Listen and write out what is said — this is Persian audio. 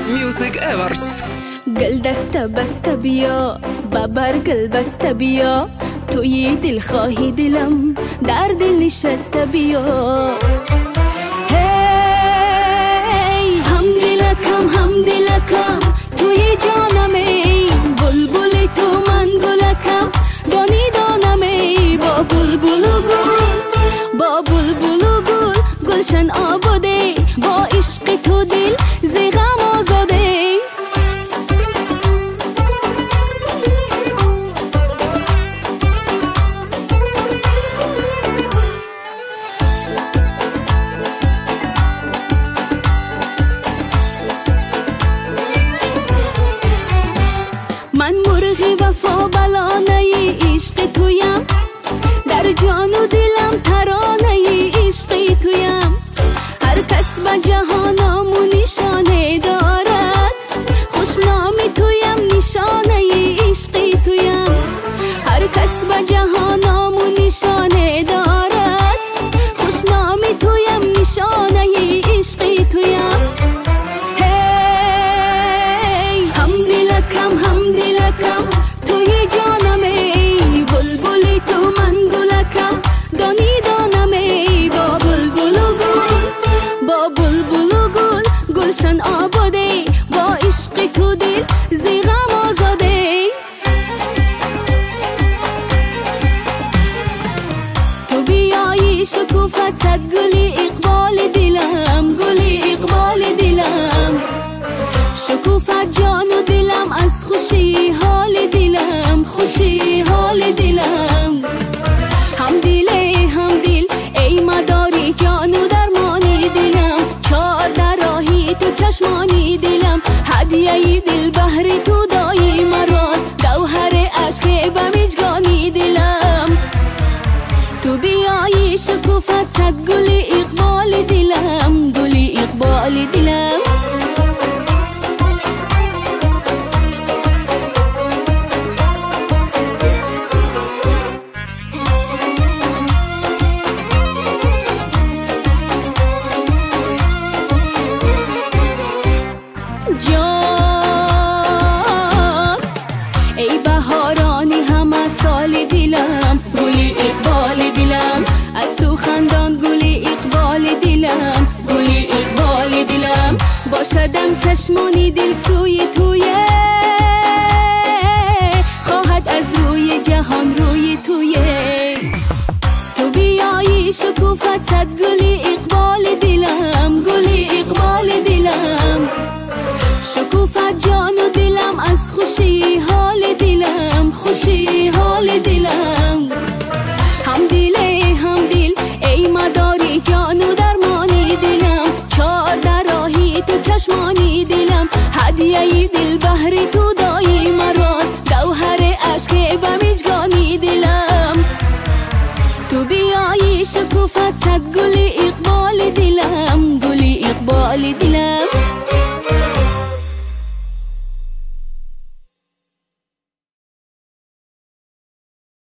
Music Awards. گل دست بسته بیا ببر گل بسته بیا توی دل خواهی دلم در دل نشسته بیا هی هم دلکم توی جانمی بلبل تو من گلکم دانی دانمی با بلبل و گل گلشن آباده با عشق تو دل زی غم آزاده من مرغ وفا بلانه عشق تویم در جان و دلم ترانه عشق تویم هر کس به جهانم نشانه دارد خوشنامی تویم نشانه عشق تویم هر کس به جهانم نشانه دارد خوشنامی تویم نشانه عشق تویم هم دلکم توی جانمی بلبلی تو من گلکم دانی دانمی با بلبل و گل گلشن آباده با عشق تو دل زی غم آزاده تو بیایی شکوفت صد گلی اقبال دلم شکوفت جان و دلم از خوشی حال دلم هم دل ای مداری جان و درمانی دلم چار در راهی تو چشمانی دلم هدیه دل بهر تو دایی مراز گوهر عشق بمیجگانی دلم تو بیایی شکوفت صد گل اقبال دلم جان ای بهارانی همه سال دلم گلی اقبال دلم از تو خندان گلی اقبال دلم باشدم چشمانی دل سوی تویه خواهد از روی جهان روی تویه تو بیایی شکوفت صد گلی اقبال دلم شکوفت جان و دلم از خوشی حال دلم هم دل ای مداری جان و درمانی دلم چار در راهی تو چشمانی دلم هدیه دل بهر تو